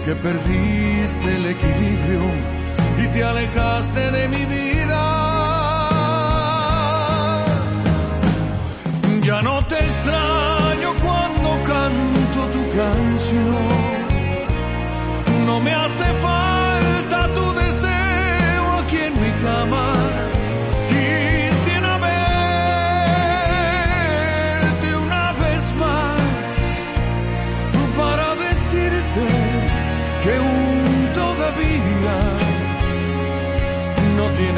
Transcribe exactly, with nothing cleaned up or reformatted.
que perdiste el equilibrio y te alejaste de mi vida. Ya no te extraño,